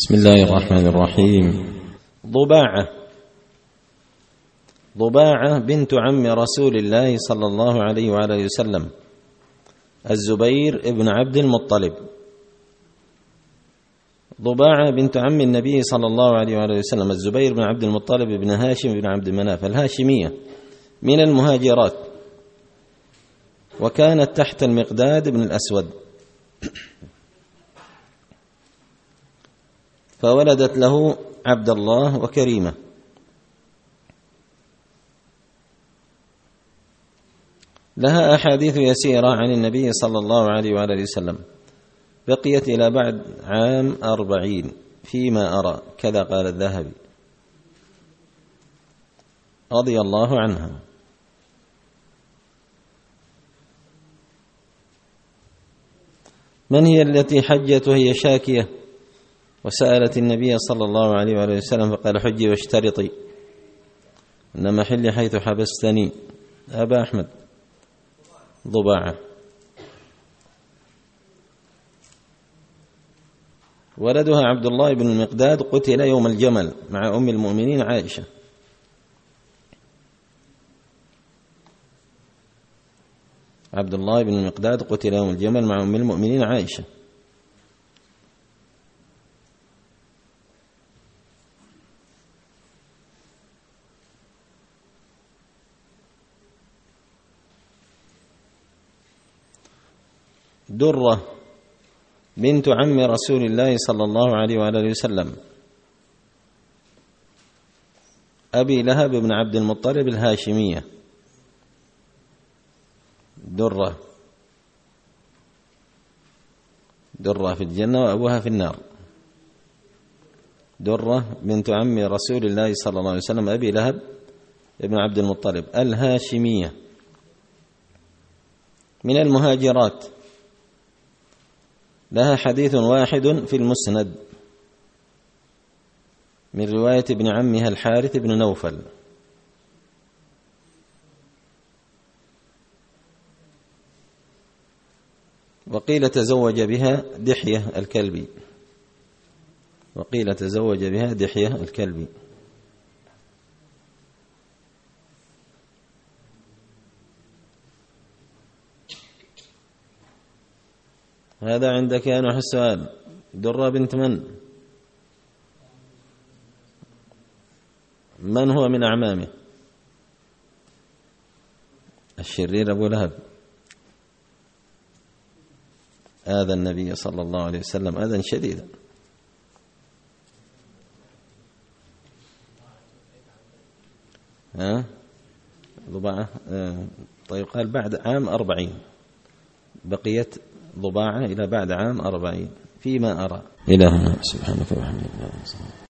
بسم الله الرحمن الرحيم. ضباعة بنت عم رسول الله صلى الله عليه وآله وسلم الزبير ابن عبد المطلب. ضباعة بنت عم النبي صلى الله عليه وآله وسلم الزبير بن عبد المطلب بن هاشم بن عبد مناف الهاشمية من المهاجرات، وكانت تحت المقداد بن الأسود، فولدت له عبد الله وكريمة. لها أحاديث يسيرة عن النبي صلى الله عليه وآله وسلم، بقيت إلى بعد عام 40 فيما أرى، كذا قال الذهبي رضي الله عنها. من هي التي حجت وهي شاكية وسألت النبي صلى الله عليه وآله وسلم فقال: حجي واشترطي إن محلي حيث حبستني. أبا أحمد. ضباعة. ولدها عبد الله بن المقداد قتل يوم الجمل مع أم المؤمنين عائشة. عبد الله بن المقداد قتل يوم الجمل مع أم المؤمنين عائشة. درة بنت عم رسول الله صلى الله عليه وآله وسلم أبي لهب بن عبد المطلب الهاشمية. درة في الجنة وأبوها في النار. درة بنت عم رسول الله صلى الله عليه وسلم أبي لهب بن عبد المطلب الهاشمية من المهاجرات. لها حديث واحد في المسند من رواية ابن عمها الحارث بن نوفل. وقيل تزوج بها دحية الكلبي. هذا عندك يا نوح السؤال. درة بنت من هو من أعمامه؟ الشرير أبو لهب. آذى النبي صلى الله عليه وسلم أذى شديدا. ضباعة. طيب قال بعد عام 40، بقيت ضباعة إلى بعد عام 40 فيما أرى. إلهنا سبحانك وبحمدك.